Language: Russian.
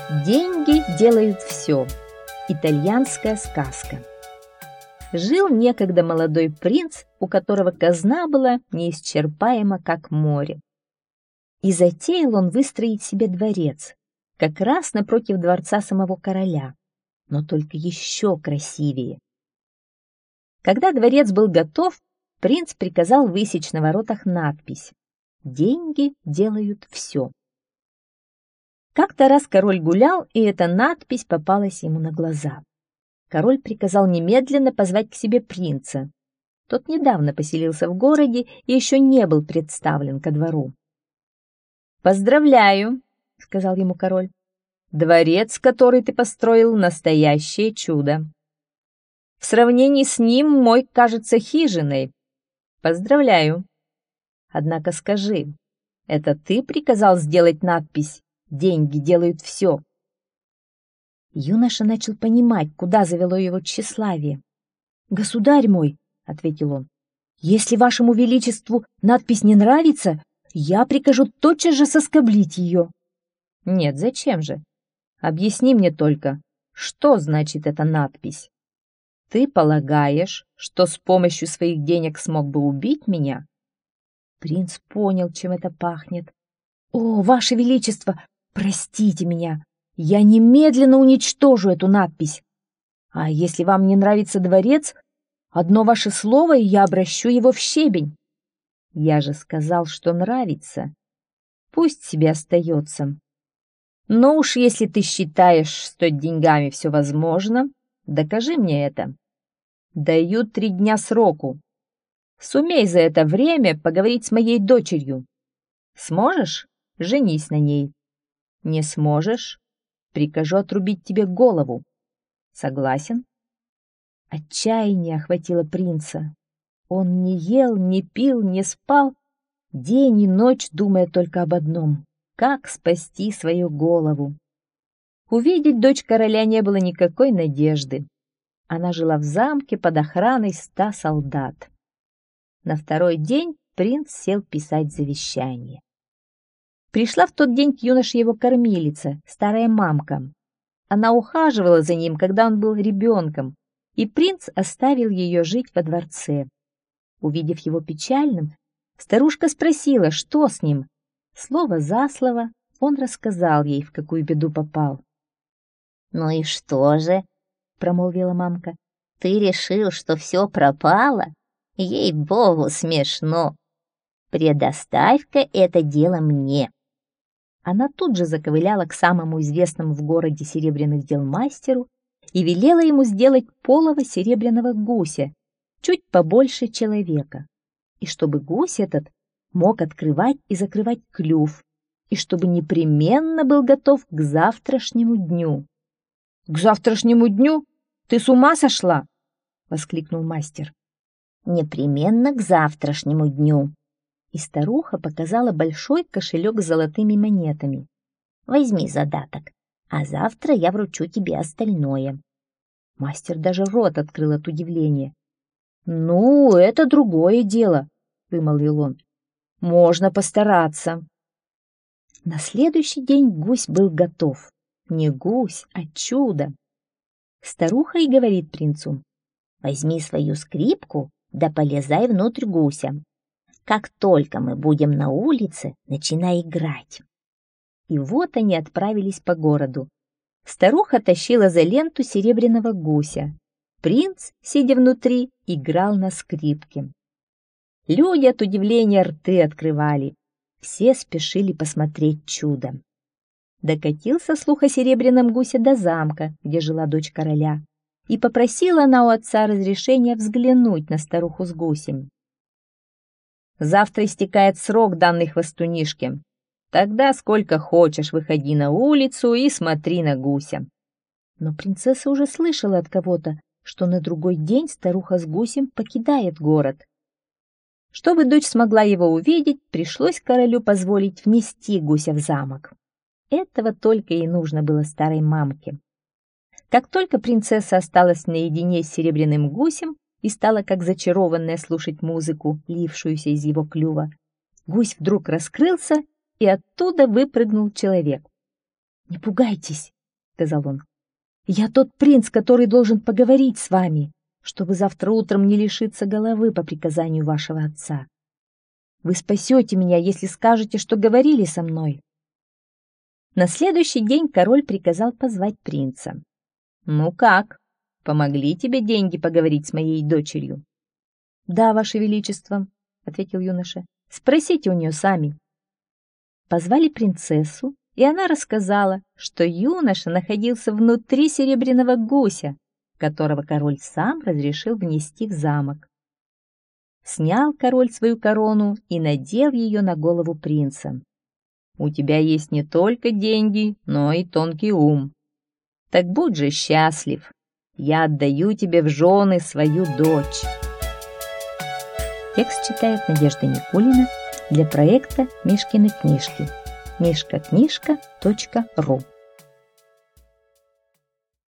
Деньги делают все. Итальянская сказка. Жил некогда молодой принц, у которого казна была неисчерпаема, как море. И затеял он выстроить себе дворец, как раз напротив дворца самого короля, но только еще красивее. Когда дворец был готов, принц приказал высечь на воротах надпись «Деньги делают все». Как-то раз король гулял, и эта надпись попалась ему на глаза. Король приказал немедленно позвать к себе принца. Тот недавно поселился в городе и еще не был представлен ко двору. «Поздравляю», — сказал ему король. «Дворец, который ты построил, настоящее чудо. В сравнении с ним мой кажется хижиной. Поздравляю. Однако скажи, это ты приказал сделать надпись «Деньги делают все»?» Юноша начал понимать, куда завело его тщеславие. «Государь мой», — ответил он, — «если вашему величеству надпись не нравится, я прикажу тотчас же соскоблить ее». «Нет, зачем же? Объясни мне только, что значит эта надпись? Ты полагаешь, что с помощью своих денег смог бы убить меня?» Принц понял, чем это пахнет. «О, ваше величество, простите меня, я немедленно уничтожу эту надпись. А если вам не нравится дворец, одно ваше слово, и я обращу его в щебень». «Я же сказал, что нравится. Пусть себе остается. Но уж если ты считаешь, что деньгами все возможно, докажи мне это. Даю 3 дня сроку. Сумей за это время поговорить с моей дочерью. Сможешь? Женись на ней. Не сможешь? Прикажу отрубить тебе голову. Согласен?» Отчаяние охватило принца. Он не ел, не пил, не спал, день и ночь думая только об одном — как спасти свою голову. Увидеть дочь короля не было никакой надежды. Она жила в замке под охраной 100 солдат. На второй день принц сел писать завещание. Пришла в тот день к юноше его кормилица, старая мамка. Она ухаживала за ним, когда он был ребенком, и принц оставил ее жить во дворце. Увидев его печальным, старушка спросила, что с ним. Слово за слово он рассказал ей, в какую беду попал. «Ну и что же?» — промолвила мамка. «Ты решил, что все пропало? Ей-богу, смешно. Предоставь-ка это дело мне». Она тут же заковыляла к самому известному в городе серебряных дел мастеру и велела ему сделать полого серебряного гуся, чуть побольше человека, и чтобы гусь этот мог открывать и закрывать клюв, и чтобы непременно был готов к завтрашнему дню. «К завтрашнему дню? Ты с ума сошла?» — воскликнул мастер. «Непременно к завтрашнему дню». И старуха показала большой кошелек с золотыми монетами. «Возьми задаток, а завтра я вручу тебе остальное». Мастер даже рот открыл от удивления. «Ну, это другое дело», — вымолвил он. «Можно постараться». На следующий день гусь был готов. Не гусь, а чудо. Старуха и говорит принцу: «Возьми свою скрипку, да полезай внутрь гуся. Как только мы будем на улице, начинай играть». И вот они отправились по городу. Старуха тащила за ленту серебряного гуся. Принц, сидя внутри, играл на скрипке. Люди от удивления рты открывали. Все спешили посмотреть чудо. Докатился слух о серебряном гусе до замка, где жила дочь короля, и попросила она у отца разрешения взглянуть на старуху с гусем. «Завтра истекает срок, данный хвостунишке. Тогда сколько хочешь выходи на улицу и смотри на гуся». Но принцесса уже слышала от кого-то, что на другой день старуха с гусем покидает город. Чтобы дочь смогла его увидеть, пришлось королю позволить внести гуся в замок. Этого только и нужно было старой мамке. Как только принцесса осталась наедине с серебряным гусем и стала как зачарованная слушать музыку, лившуюся из его клюва, гусь вдруг раскрылся, и оттуда выпрыгнул человек. «Не пугайтесь», сказал он. «Я тот принц, который должен поговорить с вами, чтобы завтра утром не лишиться головы по приказанию вашего отца. Вы спасете меня, если скажете, что говорили со мной». На следующий день король приказал позвать принца. «Ну как, помогли тебе деньги поговорить с моей дочерью?» «Да, ваше величество», — ответил юноша. «Спросите у нее сами». Позвали принцессу, и она рассказала, что юноша находился внутри серебряного гуся, которого король сам разрешил внести в замок. Снял король свою корону и надел ее на голову принца. «У тебя есть не только деньги, но и тонкий ум. Так будь же счастлив, я отдаю тебе в жены свою дочь». Текст читает Надежда Никулина для проекта «Мишкины книжки» mishkaknижка.ру.